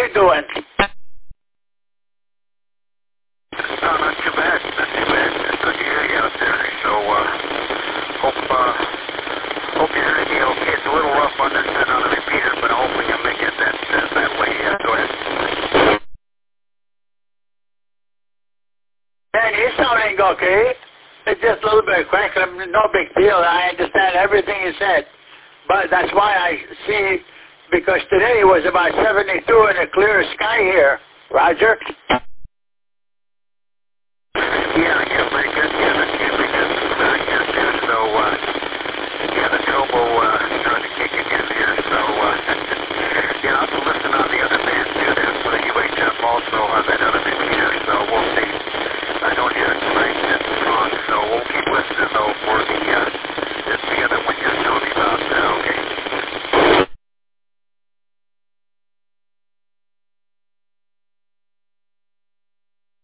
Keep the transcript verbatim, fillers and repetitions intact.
doing? No, not too bad. Not too bad. It's good to hear you out there. So, uh, hope, uh, hope you're hearing me okay. It's a little rough on this end on the repeater, but hopefully you'll make it that, uh, that way. Yeah, go ahead. Man, you're sounding okay. It's just a little bit of crackling. No big deal. I understand everything you said. But that's why I see, because today was about seventy-two and a clear sky here. Roger? Yeah, yeah, pretty good. Yeah, that's usually good. Uh, here too. So, uh, yeah, the turbo, uh, starting to kick again here. So, uh, yeah, I'll have to listen on the other band too. That's for the U H F also on that other repeater. So we'll see. I don't hear it tonight. It's strong. So we'll keep listening though.